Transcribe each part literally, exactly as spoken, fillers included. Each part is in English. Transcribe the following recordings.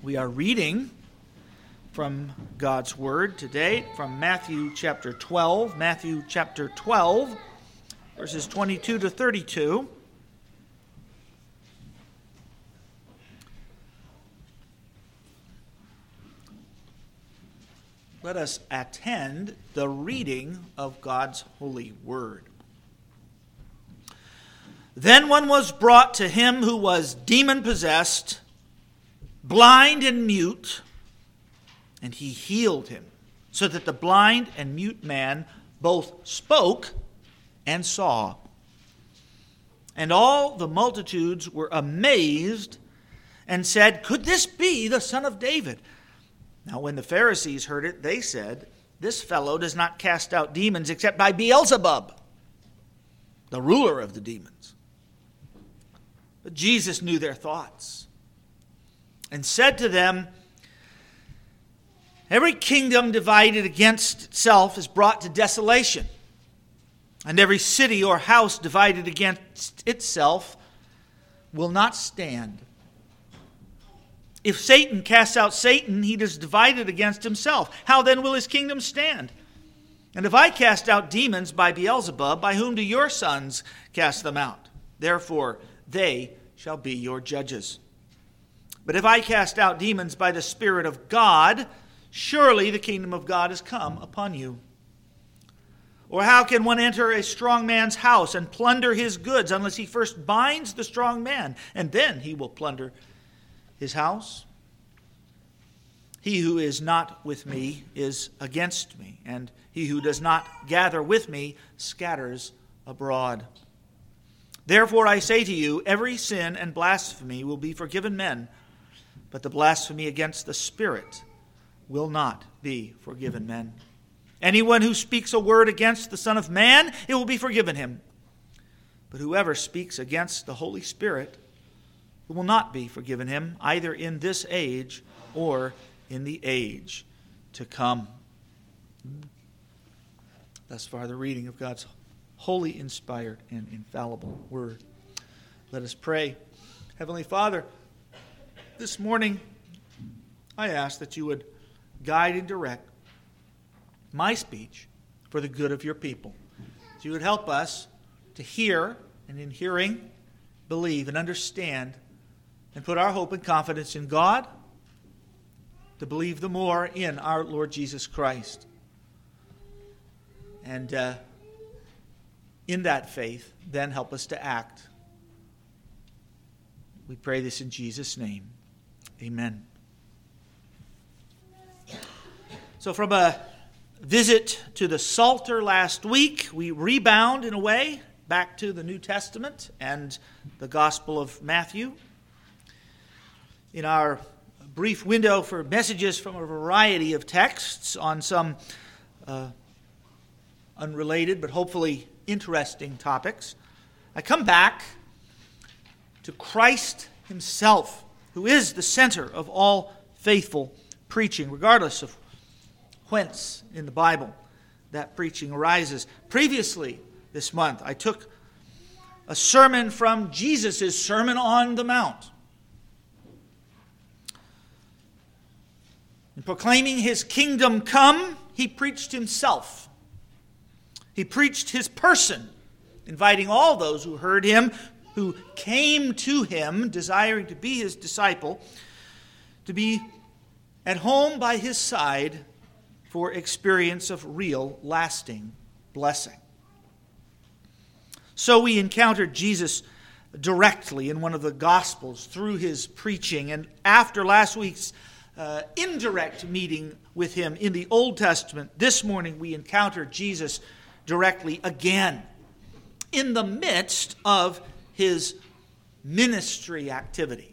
We are reading from God's Word today from Matthew chapter twelve. Matthew chapter twelve, verses twenty-two to thirty-two. Let us attend the reading of God's holy Word. Then one was brought to him who was demon-possessed, blind and mute, and he healed him, so that the blind and mute man both spoke and saw. And all the multitudes were amazed and said, "Could this be the Son of David?" Now when the Pharisees heard it, they said, "This fellow does not cast out demons except by Beelzebub, the ruler of the demons." But Jesus knew their thoughts and said to them, "Every kingdom divided against itself is brought to desolation, and every city or house divided against itself will not stand. If Satan casts out Satan, he is divided against himself. How then will his kingdom stand? And if I cast out demons by Beelzebub, by whom do your sons cast them out? Therefore they shall be your judges. But if I cast out demons by the Spirit of God, surely the kingdom of God has come upon you. Or how can one enter a strong man's house and plunder his goods unless he first binds the strong man, and then he will plunder his house? He who is not with me is against me, and he who does not gather with me scatters abroad. Therefore I say to you, every sin and blasphemy will be forgiven men, but the blasphemy against the Spirit will not be forgiven men. Anyone who speaks a word against the Son of Man, it will be forgiven him. But whoever speaks against the Holy Spirit, it will not be forgiven him, either in this age or in the age to come." Thus far, the reading of God's holy, inspired, and infallible Word. Let us pray. Heavenly Father, this morning, I ask that you would guide and direct my speech for the good of your people. That you would help us to hear, and in hearing, believe and understand, and put our hope and confidence in God, to believe the more in our Lord Jesus Christ. And uh, in that faith, then help us to act. We pray this in Jesus' name. Amen. So from a visit to the Psalter last week, we rebound in a way back to the New Testament and the Gospel of Matthew. In our brief window for messages from a variety of texts on some uh, unrelated but hopefully interesting topics, I come back to Christ himself, who is the center of all faithful preaching, regardless of whence in the Bible that preaching arises. Previously this month, I took a sermon from Jesus' Sermon on the Mount. In proclaiming his kingdom come, he preached himself. He preached his person, inviting all those who heard him, who came to him, desiring to be his disciple, to be at home by his side for experience of real, lasting blessing. So we encountered Jesus directly in one of the Gospels through his preaching, and after last week's uh, indirect meeting with him in the Old Testament, this morning we encountered Jesus directly again in the midst of his ministry activity.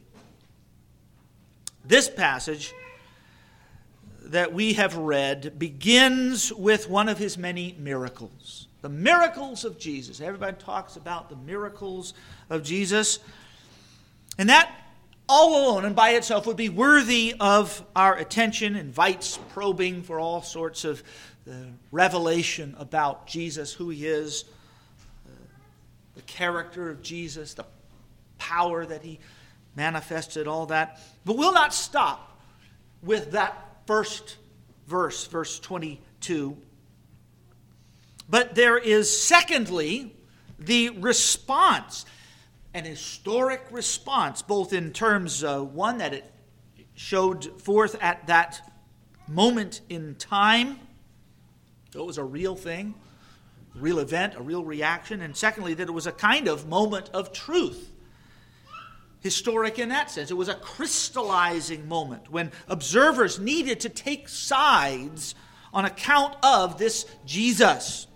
This passage that we have read begins with one of his many miracles. The miracles of Jesus. Everybody talks about the miracles of Jesus. And that all alone and by itself would be worthy of our attention, invites probing for all sorts of uh, revelation about Jesus, who he is, uh, the character of Jesus, the power that he manifested, all that. But we'll not stop with that first verse, verse twenty-two. But there is, secondly, the response, an historic response, both in terms, uh, one, that it showed forth at that moment in time. So it was a real thing, a real event, a real reaction. And secondly, that it was a kind of moment of truth. Historic in that sense. It was a crystallizing moment when observers needed to take sides on account of this Jesus.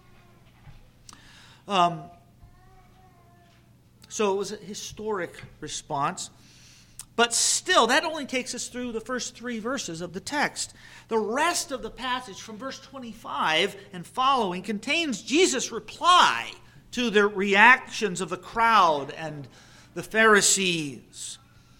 Um, so it was a historic response. But still, that only takes us through the first three verses of the text. The rest of the passage from verse twenty-five and following contains Jesus' reply to the reactions of the crowd and the Pharisees.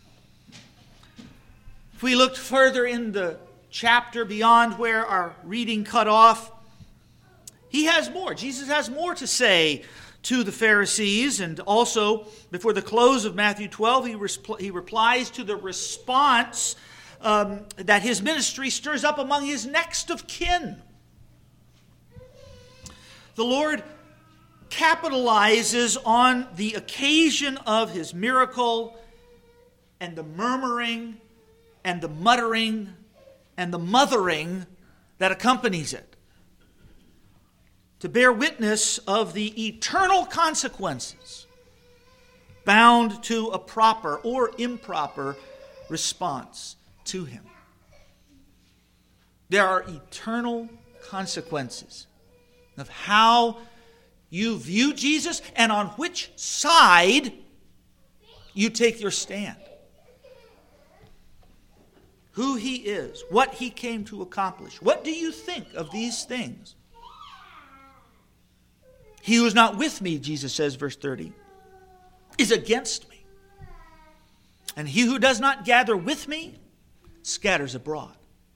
If we looked further in the chapter beyond where our reading cut off, he has more. Jesus has more to say to the Pharisees, and also before the close of Matthew twelve, he, resp- he replies to the response um, that his ministry stirs up among his next of kin. The Lord capitalizes on the occasion of his miracle and the murmuring and the muttering and the mothering that accompanies it, to bear witness of the eternal consequences bound to a proper or improper response to him. There are eternal consequences of how you view Jesus and on which side you take your stand. Who he is, what he came to accomplish. What do you think of these things? He who is not with me, Jesus says, verse thirty, is against me. And he who does not gather with me scatters abroad.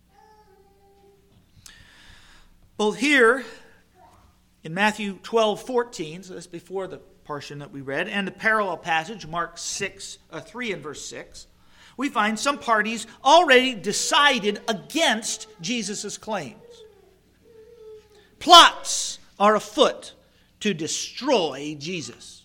Both here in Matthew twelve fourteen, so that's before the portion that we read, and the parallel passage, Mark six, uh, three and verse six, we find some parties already decided against Jesus' claims. Plots are afoot to destroy Jesus.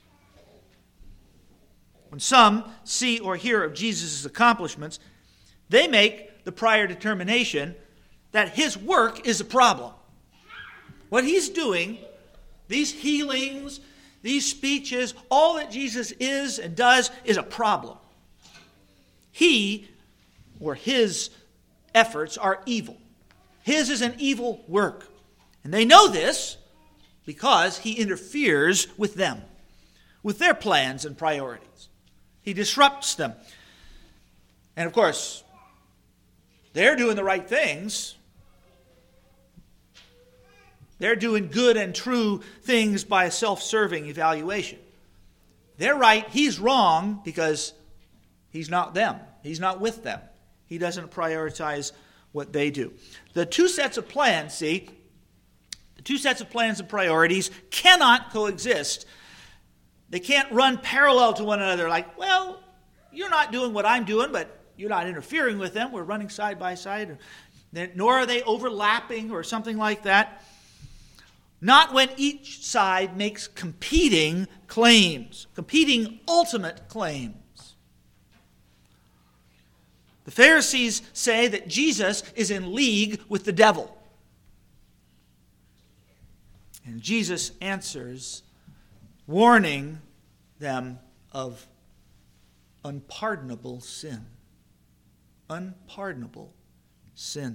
When some see or hear of Jesus' accomplishments, they make the prior determination that his work is a problem. What he's doing, these healings, these speeches, all that Jesus is and does is a problem. He, or his efforts, are evil. His is an evil work. And they know this because he interferes with them, with their plans and priorities. He disrupts them. And of course, they're doing the right things. They're doing good and true things by a self-serving evaluation. They're right, he's wrong because he's not them. He's not with them. He doesn't prioritize what they do. The two sets of plans, see, the two sets of plans and priorities cannot coexist. They can't run parallel to one another like, well, you're not doing what I'm doing, but you're not interfering with them. We're running side by side. Nor are they overlapping or something like that. Not when each side makes competing claims, competing ultimate claims. The Pharisees say that Jesus is in league with the devil. And Jesus answers, warning them of unpardonable sin. Unpardonable sin.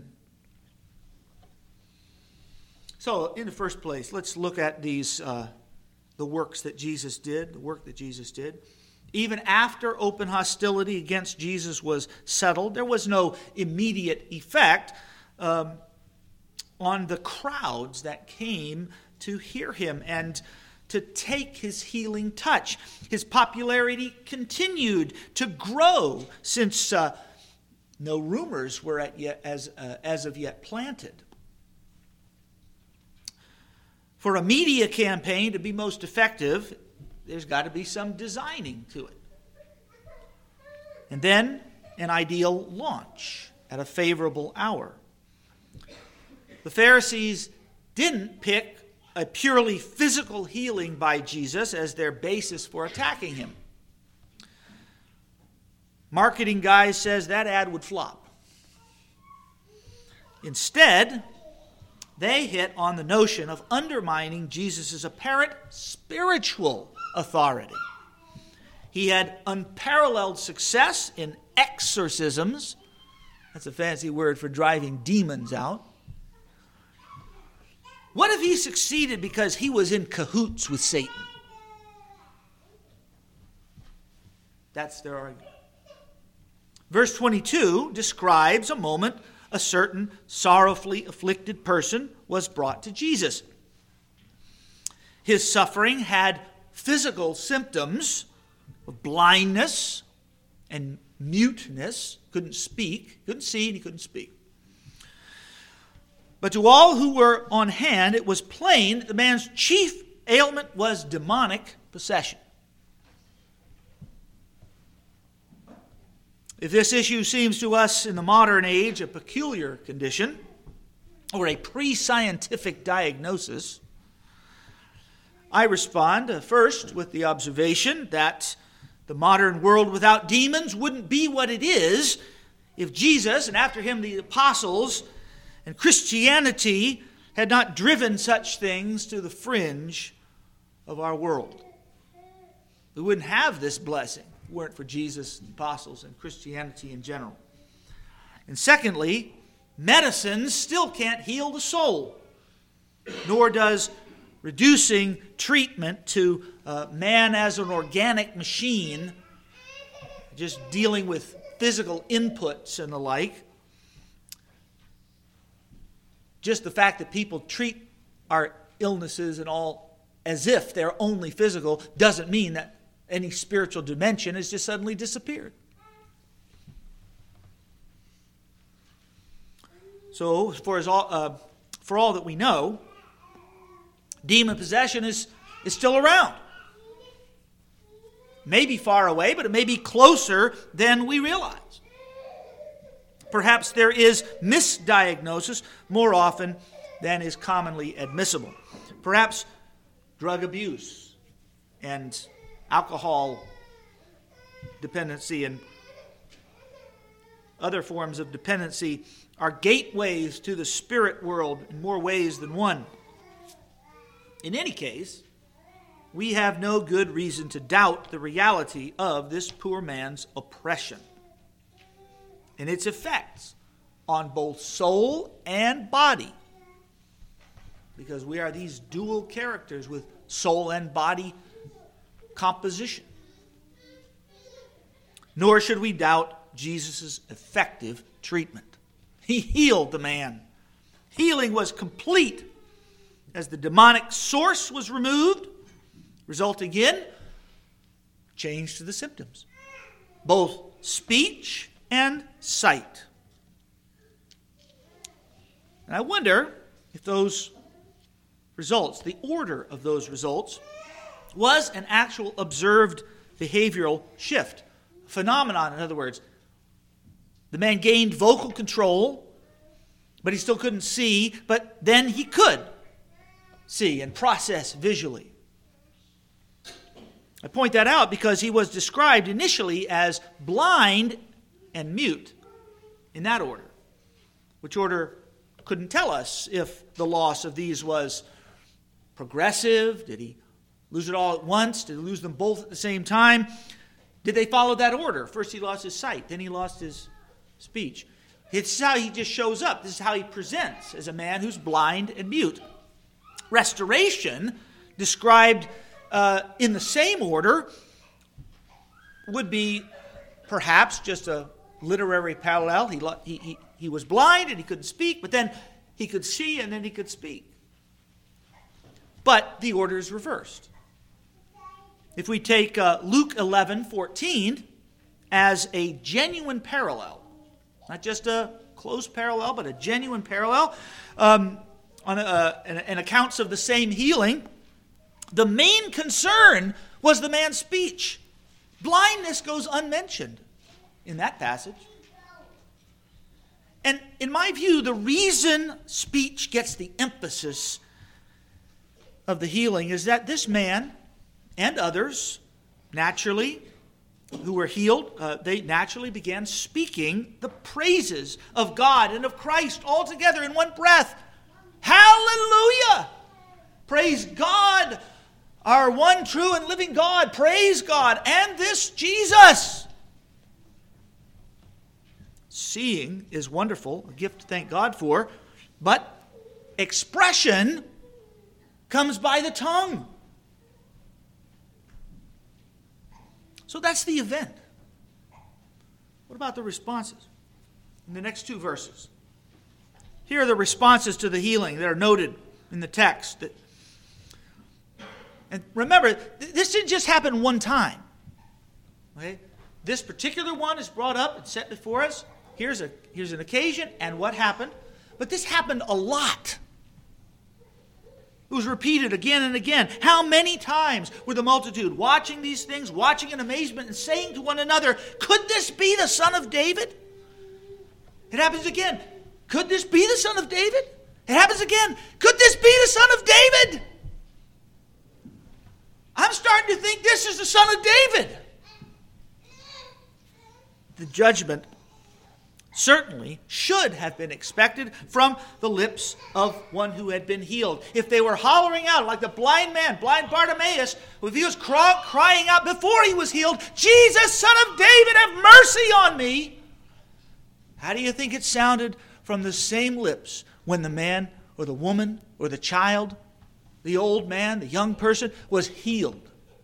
So, in the first place, let's look at these, uh, the works that Jesus did, the work that Jesus did. Even after open hostility against Jesus was settled, there was no immediate effect um, on the crowds that came to hear him and to take his healing touch. His popularity continued to grow since uh, no rumors were at yet, as, uh, as of yet planted. For a media campaign to be most effective, there's got to be some designing to it. And then an ideal launch. at a favorable hour. The Pharisees didn't pick a purely physical healing by Jesus as their basis for attacking him. Marketing guy says that ad would flop. Instead, they hit on the notion of undermining Jesus' apparent spiritual authority. He had unparalleled success in exorcisms. That's a fancy word for driving demons out. What if he succeeded because he was in cahoots with Satan? That's their argument. Verse twenty-two describes a moment a certain sorrowfully afflicted person was brought to Jesus. His suffering had physical symptoms of blindness and muteness. Couldn't speak, couldn't see, and he couldn't speak. But to all who were on hand, it was plain that the man's chief ailment was demonic possession. If this issue seems to us in the modern age a peculiar condition or a pre-scientific diagnosis, I respond uh, first with the observation that the modern world without demons wouldn't be what it is if Jesus, and after him the apostles, and Christianity had not driven such things to the fringe of our world. We wouldn't have this blessing if it weren't for Jesus, the apostles, and Christianity in general. And secondly, medicine still can't heal the soul, nor does reducing treatment to uh, man as an organic machine, just dealing with physical inputs and the like. Just the fact that people treat our illnesses and all as if they're only physical doesn't mean that any spiritual dimension has just suddenly disappeared. So, for, as all, uh, for all that we know, demon possession is, is still around. Maybe far away, but it may be closer than we realize. Perhaps there is misdiagnosis more often than is commonly admissible. Perhaps drug abuse and alcohol dependency and other forms of dependency are gateways to the spirit world in more ways than one. In any case, we have no good reason to doubt the reality of this poor man's oppression and its effects on both soul and body, because we are these dual characters with soul and body composition. Nor should we doubt Jesus' effective treatment. He healed the man. Healing was complete as the demonic source was removed, resulting in change to the symptoms, both speech and sight. And I wonder if those results, the order of those results, was an actual observed behavioral shift. Phenomenon, in other words. The man gained vocal control, but he still couldn't see, but then he could see and process visually. I point that out because he was described initially as blind and mute, in that order, which order couldn't tell us if the loss of these was progressive. Did he lose it all at once? Did he lose them both at the same time? Did they follow that order? First he lost his sight, then he lost his speech. This is how he just shows up. This is how he presents as a man who's blind and mute. Restoration, described uh, in the same order, would be perhaps just a literary parallel. He, he, he, he was blind and he couldn't speak, but then he could see and then he could speak. But the order is reversed. If we take uh, Luke eleven fourteen as a genuine parallel, not just a close parallel, but a genuine parallel, um, on uh, and, and accounts of the same healing, the main concern was the man's speech. Blindness goes unmentioned in that passage. And in my view, the reason speech gets the emphasis of the healing is that this man and others, naturally, who were healed, uh, they naturally began speaking the praises of God and of Christ all together in one breath. Hallelujah! Praise God, our one true and living God. Praise God. And this Jesus. Seeing is wonderful, a gift to thank God for, but expression comes by the tongue. So that's the event. What about the responses? In the next two verses. Here are the responses to the healing that are noted in the text. And remember, this didn't just happen one time. Okay? This particular one is brought up and set before us. Here's a here's an occasion and what happened. But this happened a lot. It was repeated again and again. How many times were the multitude watching these things, watching in amazement and saying to one another, could this be the Son of David? It happens again. Could this be the Son of David? It happens again. Could this be the Son of David? I'm starting to think this is the Son of David. The judgment certainly should have been expected from the lips of one who had been healed. If they were hollering out like the blind man, blind Bartimaeus, if he was cry, crying out before he was healed, Jesus, Son of David, have mercy on me. How do you think it sounded from the same lips when the man or the woman or the child, the old man, the young person was healed?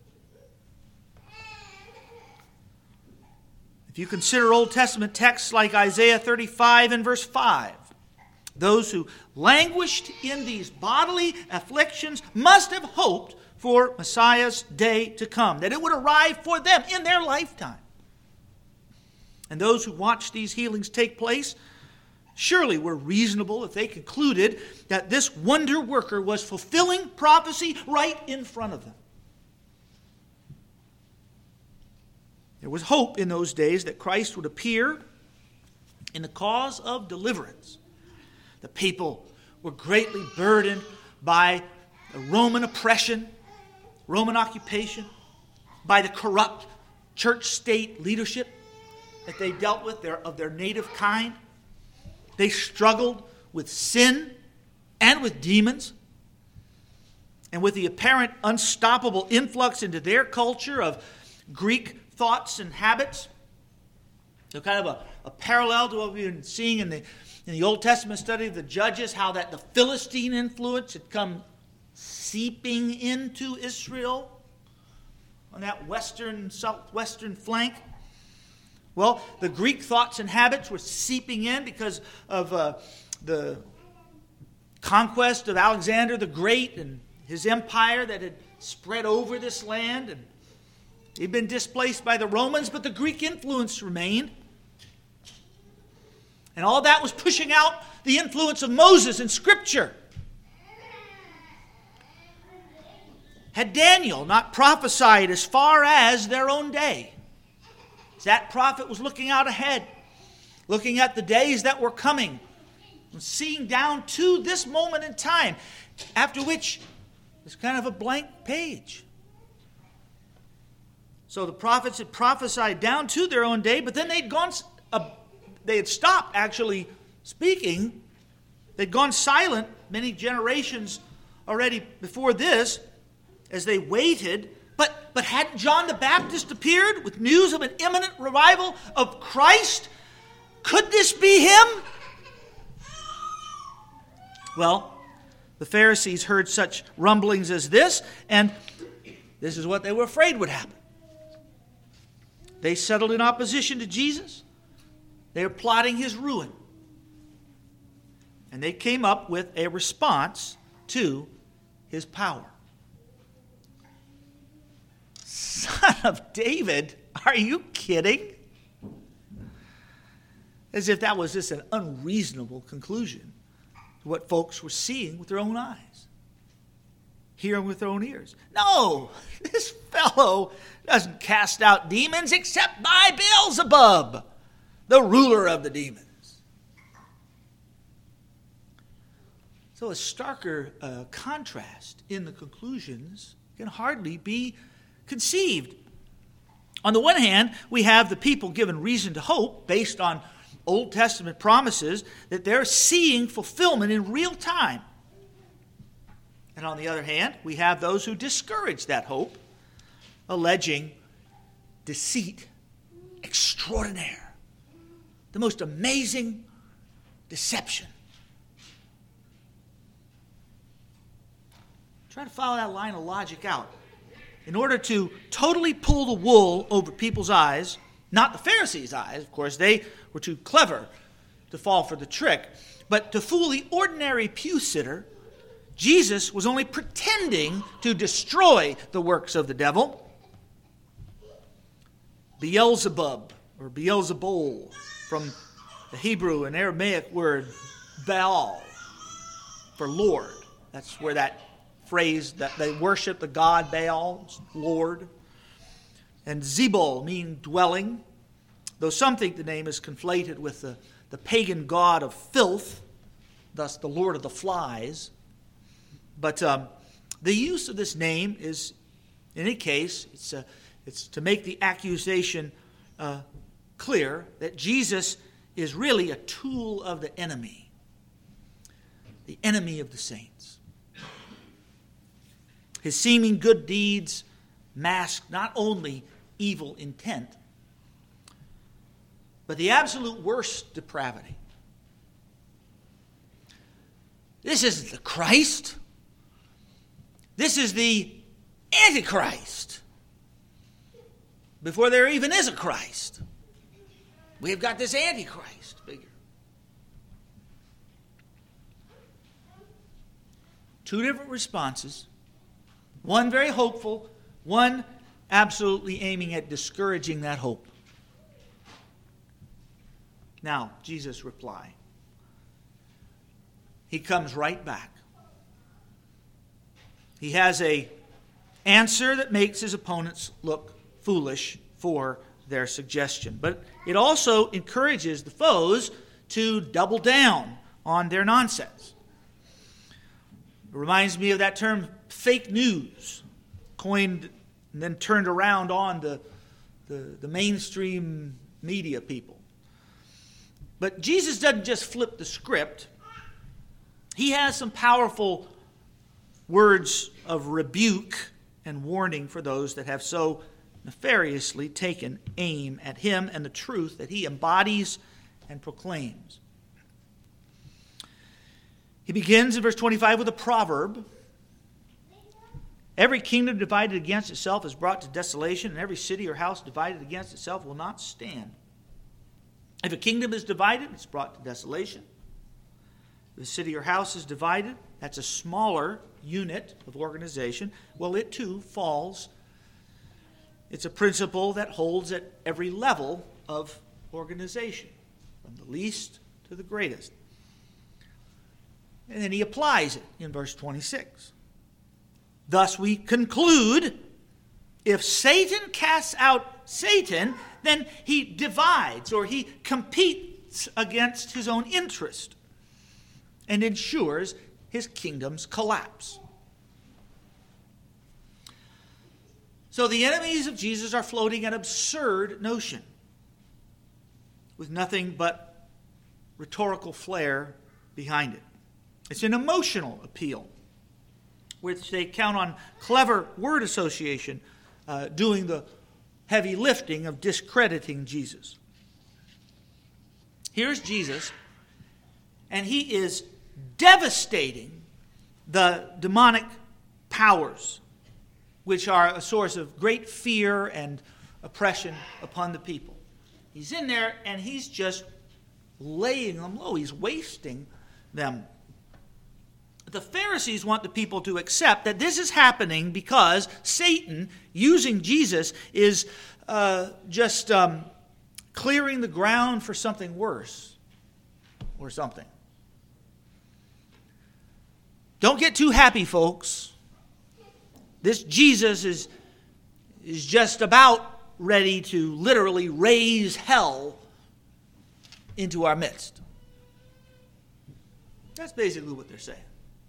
If you consider Old Testament texts like Isaiah thirty-five and verse five, those who languished in these bodily afflictions must have hoped for Messiah's day to come, that it would arrive for them in their lifetime. And those who watched these healings take place surely were reasonable if they concluded that this wonder worker was fulfilling prophecy right in front of them. There was hope in those days that Christ would appear in the cause of deliverance. The people were greatly burdened by the Roman oppression, Roman occupation, by the corrupt church-state leadership that they dealt with their, of their native kind. They struggled with sin and with demons. And with the apparent unstoppable influx into their culture of Greek thoughts and habits. So kind of a, a parallel to what we've been seeing in the, in the Old Testament study of the Judges, how that the Philistine influence had come seeping into Israel on that western, southwestern flank. Well, the Greek thoughts and habits were seeping in because of uh, the conquest of Alexander the Great and his empire that had spread over this land. And they'd been displaced by the Romans, but the Greek influence remained. And all that was pushing out the influence of Moses in Scripture. Had Daniel not prophesied as far as their own day? That prophet was looking out ahead, looking at the days that were coming, seeing down to this moment in time, after which it's kind of a blank page. So the prophets had prophesied down to their own day, but then they'd gone, uh, they had stopped actually speaking. They'd gone silent many generations already before this as they waited. But, but hadn't John the Baptist appeared with news of an imminent revival of Christ? Could this be him? Well, the Pharisees heard such rumblings as this, and this is what they were afraid would happen. They settled in opposition to Jesus. They were plotting his ruin. And they came up with a response to his power. Son of David? Are you kidding? As if that was just an unreasonable conclusion to what folks were seeing with their own eyes, hearing with their own ears. No, this fellow doesn't cast out demons except by Beelzebub, the ruler of the demons. So a starker uh, contrast in the conclusions can hardly be conceived. On the one hand, we have the people given reason to hope based on Old Testament promises that they're seeing fulfillment in real time. And on the other hand, we have those who discourage that hope, alleging deceit extraordinaire, the most amazing deception. Try to follow that line of logic out. In order to totally pull the wool over people's eyes, not the Pharisees' eyes, of course, they were too clever to fall for the trick, but to fool the ordinary pew sitter, Jesus was only pretending to destroy the works of the devil. Beelzebub, or Beelzebul, from the Hebrew and Aramaic word Baal, for Lord. That's where that phrase, that they worship the god Baal, Lord. And Zebul, meaning dwelling, though some think the name is conflated with the, the pagan god of filth, thus the lord of the flies. But um, the use of this name is, in any case, it's, a, it's to make the accusation uh, clear that Jesus is really a tool of the enemy, the enemy of the saints. His seeming good deeds mask not only evil intent, but the absolute worst depravity. This isn't the Christ. This is the Antichrist. Before there even is a Christ, we've got this Antichrist figure. Two different responses. One very hopeful, one absolutely aiming at discouraging that hope. Now, Jesus' reply. He comes right back. He has an answer that makes his opponents look foolish for their suggestion. But it also encourages the foes to double down on their nonsense. It reminds me of that term, fake news, coined and then turned around on the, the, the mainstream media people. But Jesus doesn't just flip the script. He has some powerful words of rebuke and warning for those that have so nefariously taken aim at him and the truth that he embodies and proclaims. He begins in verse twenty-five with a proverb. Every kingdom divided against itself is brought to desolation, and every city or house divided against itself will not stand. If a kingdom is divided, it's brought to desolation. If a city or house is divided, that's a smaller unit of organization. Well, it too falls. It's a principle that holds at every level of organization, from the least to the greatest. And then he applies it in verse twenty-six. Thus we conclude, if Satan casts out Satan, then he divides or he competes against his own interest and ensures his kingdom's collapse. So the enemies of Jesus are floating an absurd notion with nothing but rhetorical flair behind it. It's an emotional appeal, which they count on clever word association uh, doing the heavy lifting of discrediting Jesus. Here's Jesus, and he is devastating the demonic powers, which are a source of great fear and oppression upon the people. He's in there, and he's just laying them low. He's wasting them. The Pharisees want the people to accept that this is happening because Satan, using Jesus, is uh, just um, clearing the ground for something worse or something. Don't get too happy, folks. This Jesus is, is just about ready to literally raise hell into our midst. That's basically what they're saying.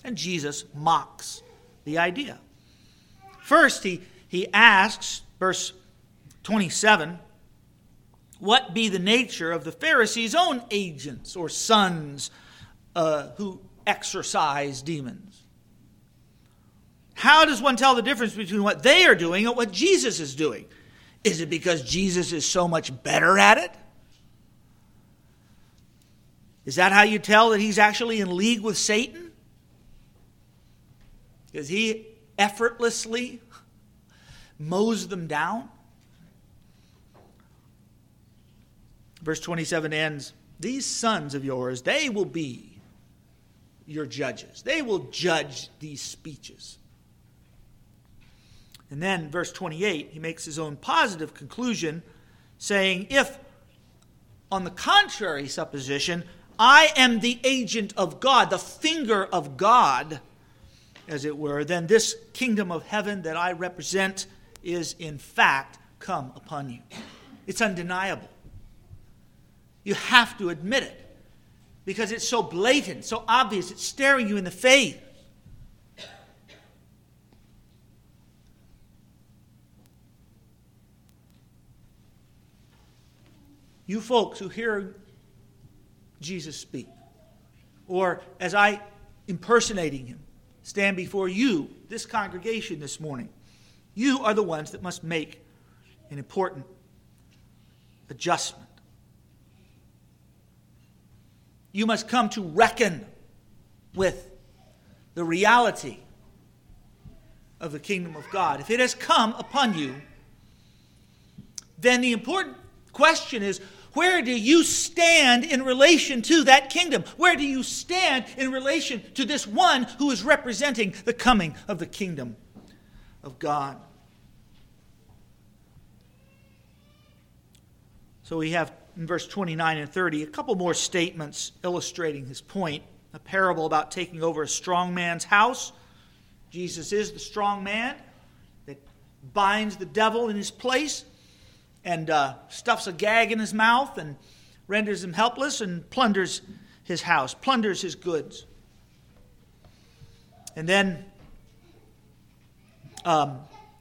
And Jesus mocks the idea. First, he, he asks, verse twenty-seven, what be the nature of the Pharisees' own agents or sons uh, who exorcise demons? How does one tell the difference between what they are doing and what Jesus is doing? Is it because Jesus is so much better at it? Is that how you tell that he's actually in league with Satan? Because he effortlessly mows them down? Verse twenty-seven ends, these sons of yours, they will be your judges. They will judge these speeches. And then verse twenty-eight, he makes his own positive conclusion, saying, if, on the contrary supposition, I am the agent of God, the finger of God, as it were, then this kingdom of heaven that I represent is in fact come upon you. It's undeniable. You have to admit it because it's so blatant, so obvious, it's staring you in the face. You folks who hear Jesus speak, or as I, impersonating him, stand before you, this congregation this morning, you are the ones that must make an important adjustment. You must come to reckon with the reality of the kingdom of God. If it has come upon you, then the important question is, where do you stand in relation to that kingdom? Where do you stand in relation to this one who is representing the coming of the kingdom of God? So we have in verse twenty-nine and thirty a couple more statements illustrating his point. A parable about taking over a strong man's house. Jesus is the strong man that binds the devil in his place and uh, stuffs a gag in his mouth and renders him helpless and plunders his house, plunders his goods. And then um,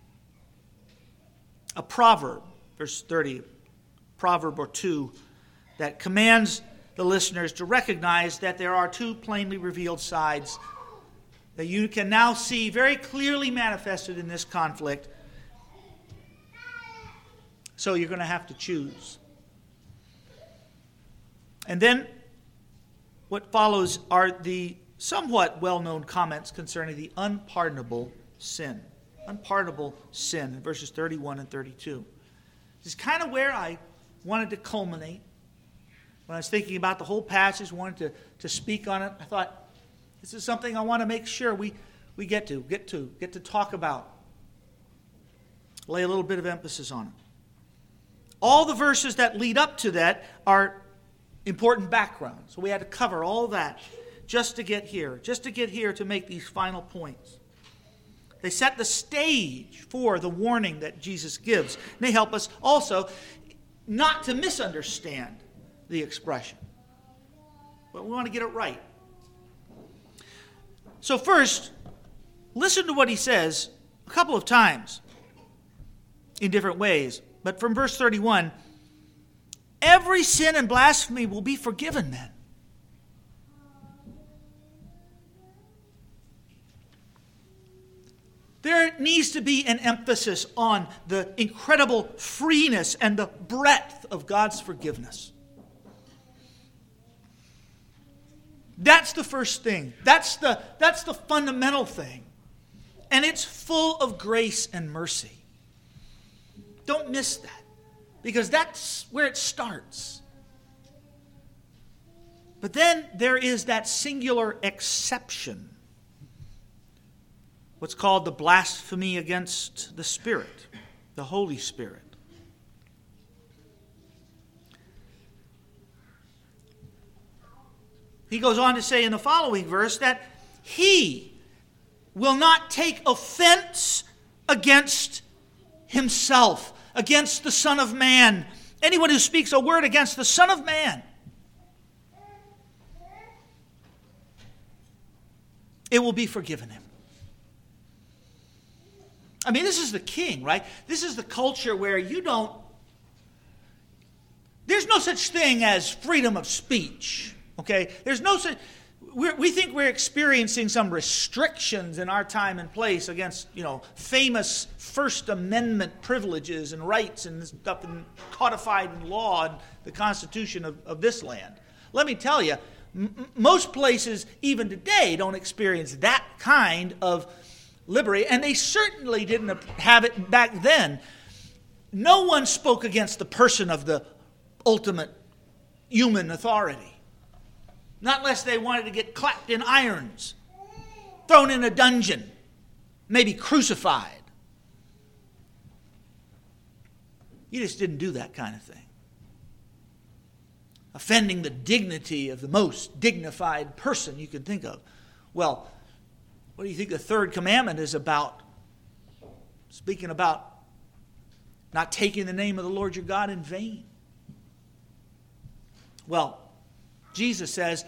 a proverb, verse thirty, proverb or two, that commands the listeners to recognize that there are two plainly revealed sides that you can now see very clearly manifested in this conflict. So you're going to have to choose. And then what follows are the somewhat well-known comments concerning the unpardonable sin. Unpardonable sin in verses thirty-one and thirty-two. This is kind of where I wanted to culminate. When I was thinking about the whole passage, wanted to, to speak on it, I thought, this is something I want to make sure we, we get to, get to, get to talk about. Lay a little bit of emphasis on it. All the verses that lead up to that are important background. So we had to cover all that just to get here, just to get here to make these final points. They set the stage for the warning that Jesus gives. And they help us also not to misunderstand the expression. But we want to get it right. So first, listen to what he says a couple of times in different ways. But from verse thirty-one, every sin and blasphemy will be forgiven then. There needs to be an emphasis on the incredible freeness and the breadth of God's forgiveness. That's the first thing. That's the, that's the fundamental thing. And it's full of grace and mercy. Don't miss that, because that's where it starts. But then there is that singular exception, what's called the blasphemy against the Spirit, the Holy Spirit. He goes on to say in the following verse that he will not take offense against himself, against the Son of Man. Anyone who speaks a word against the Son of Man. it will be forgiven him. I mean, this is the king, right? This is the culture where you don't, there's no such thing as freedom of speech, okay? There's no such, we're, we think we're experiencing some restrictions in our time and place against, you know, famous First Amendment privileges and rights and stuff and codified in law and the Constitution of, of this land. Let me tell you, m- most places, even today, don't experience that kind of liberty, and they certainly didn't have it back then. No one spoke against the person of the ultimate human authority. Not unless they wanted to get clapped in irons, thrown in a dungeon, maybe crucified. You just didn't do that kind of thing. Offending the dignity of the most dignified person you could think of. Well, what do you think the third commandment is about? Speaking about not taking the name of the Lord your God in vain. Well, Jesus says,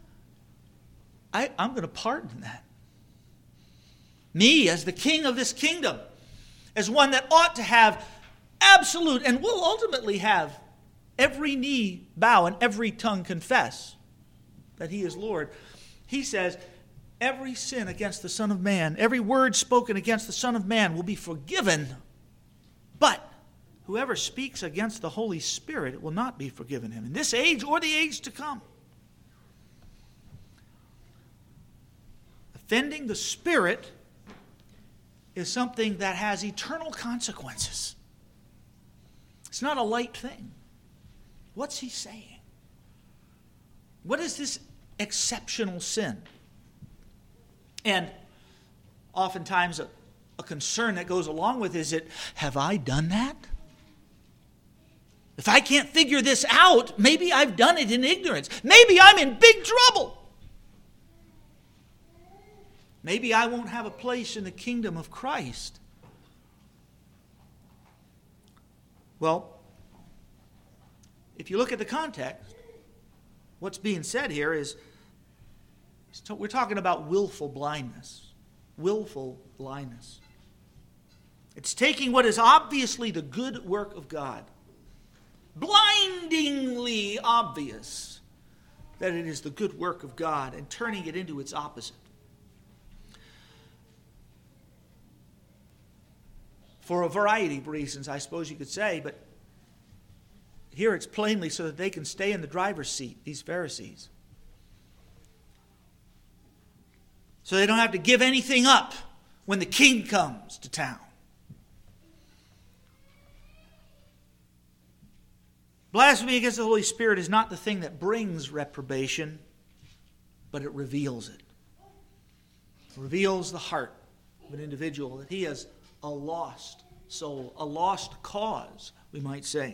I, I'm going to pardon that. Me, as the king of this kingdom, as one that ought to have absolute and will ultimately have every knee bow and every tongue confess that he is Lord. He says, every sin against the Son of Man, every word spoken against the Son of Man will be forgiven. But whoever speaks against the Holy Spirit, it will not be forgiven him in this age or the age to come. Offending the Spirit is something that has eternal consequences. It's not a light thing. What's he saying? What is this exceptional sin? And oftentimes a, a concern that goes along with is it, have I done that? If I can't figure this out, maybe I've done it in ignorance. Maybe I'm in big trouble. Maybe I won't have a place in the kingdom of Christ. Well, if you look at the context, what's being said here is, we're talking about willful blindness. Willful blindness. It's taking what is obviously the good work of God, blindingly obvious that it is the good work of God, and turning it into its opposite. For a variety of reasons, I suppose you could say, but here it's plainly so that they can stay in the driver's seat, these Pharisees. So they don't have to give anything up when the king comes to town. Blasphemy against the Holy Spirit is not the thing that brings reprobation, but it reveals it. It reveals the heart of an individual, that he has a lost soul, a lost cause, we might say.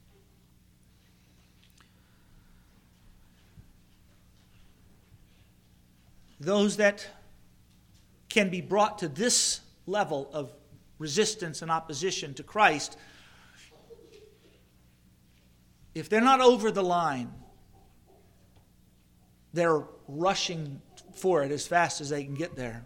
Those that can be brought to this level of resistance and opposition to Christ, if they're not over the line, they're rushing for it as fast as they can get there.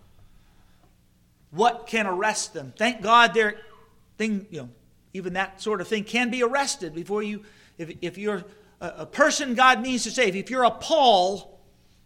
What can arrest them? Thank God their thing, you know, even that sort of thing can be arrested before you, if, if you're a, a person God needs to save, if you're a Paul,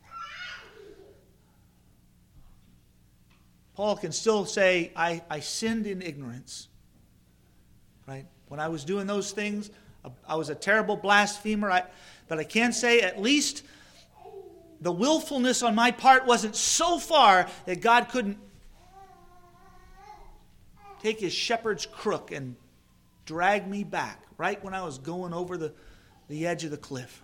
Paul can still say, I, I sinned in ignorance. Right? When I was doing those things, I was a terrible blasphemer. I, but I can say at least the willfulness on my part wasn't so far that God couldn't take his shepherd's crook and drag me back right when I was going over the, the edge of the cliff.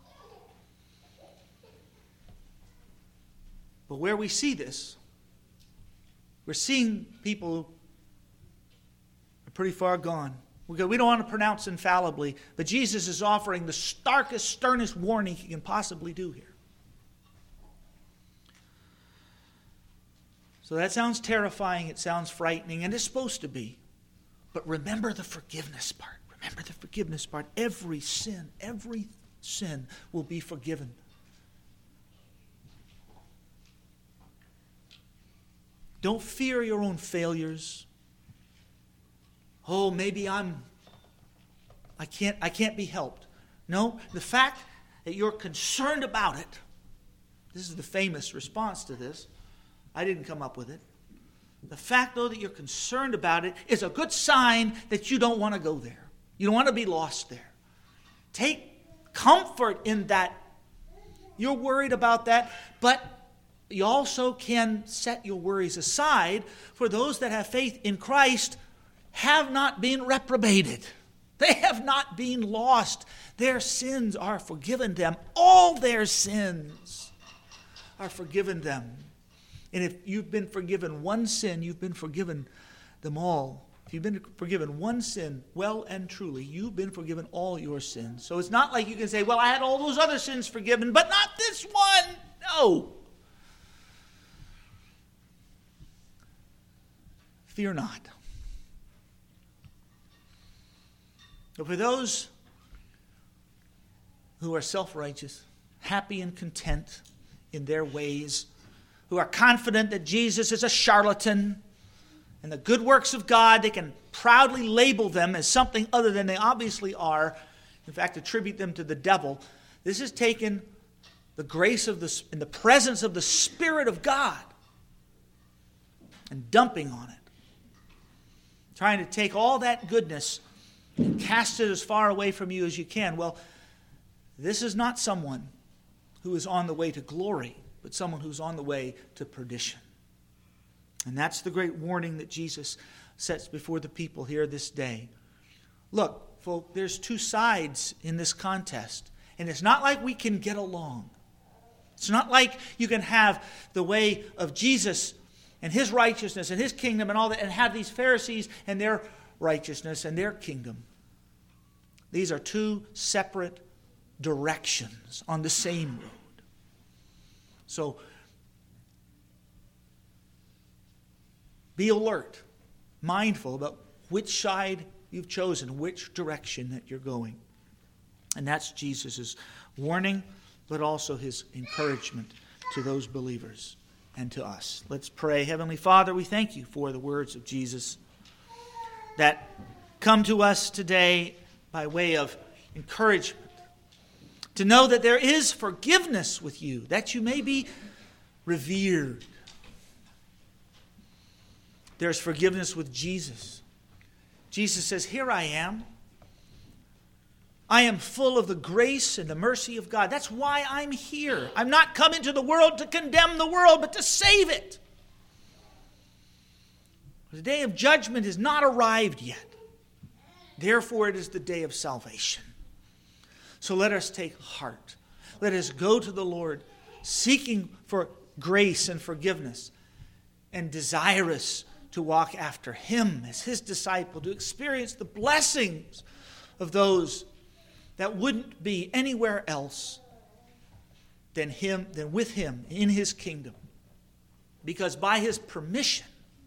But where we see this, we're seeing people who are pretty far gone. We don't want to pronounce infallibly, but Jesus is offering the starkest, sternest warning he can possibly do here. So that sounds terrifying, it sounds frightening, and it's supposed to be. But remember the forgiveness part. Remember the forgiveness part. Every sin, every sin will be forgiven. Don't fear your own failures. Oh, maybe I'm, I can't, I can't be helped. No, the fact that you're concerned about it, this is the famous response to this. I didn't come up with it. The fact, though, that you're concerned about it is a good sign that you don't want to go there. You don't want to be lost there. Take comfort in that. You're worried about that, but you also can set your worries aside, for those that have faith in Christ have not been reprobated. They have not been lost. Their sins are forgiven them. All their sins are forgiven them. And if you've been forgiven one sin, you've been forgiven them all. If you've been forgiven one sin, well and truly, you've been forgiven all your sins. So it's not like you can say, well, I had all those other sins forgiven, but not this one. No. Fear not. But for those who are self-righteous, happy and content in their ways, who are confident that Jesus is a charlatan, and the good works of God, they can proudly label them as something other than they obviously are, in fact, attribute them to the devil. This has taken the grace of the, in the presence of the Spirit of God and dumping on it. Trying to take all that goodness and cast it as far away from you as you can. Well, this is not someone who is on the way to glory, but someone who's on the way to perdition. And that's the great warning that Jesus sets before the people here this day. Look, folk, there's two sides in this contest. And it's not like we can get along. It's not like you can have the way of Jesus and his righteousness and his kingdom and all that, and have these Pharisees and their righteousness and their kingdom. These are two separate directions on the same road. So, be alert, mindful about which side you've chosen, which direction that you're going. And that's Jesus' warning, but also his encouragement to those believers and to us. Let's pray. Heavenly Father, we thank you for the words of Jesus that come to us today by way of encouragement. To know that there is forgiveness with you, that you may be revered. There's forgiveness with Jesus. Jesus says, here I am. I am full of the grace and the mercy of God. That's why I'm here. I'm not come into the world to condemn the world, but to save it. The day of judgment has not arrived yet. Therefore, it is the day of salvation. So let us take heart. Let us go to the Lord seeking for grace and forgiveness and desirous to walk after him as his disciple, to experience the blessings of those that wouldn't be anywhere else than him, than with him in his kingdom. Because by his permission,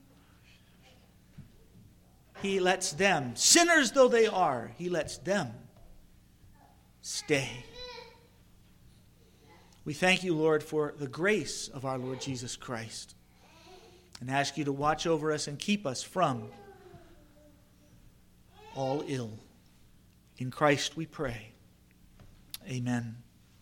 he lets them, sinners though they are, he lets them stay. We thank you, Lord, for the grace of our Lord Jesus Christ, and ask you to watch over us and keep us from all ill. In Christ we pray. Amen.